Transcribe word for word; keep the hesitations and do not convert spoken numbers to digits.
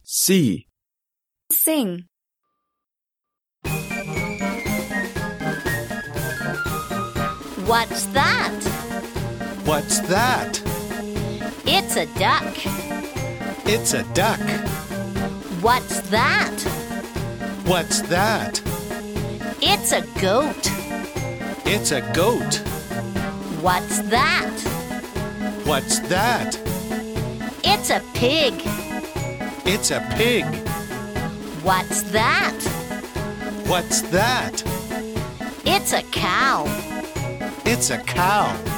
C. Sing. What's that? What's that? It's a duck. It's a duck. What's that? What's that? It's a goat. It's a goat. What's that? What's that? It's a pig. It's a pig. What's that? What's that? It's a cow. It's a cow.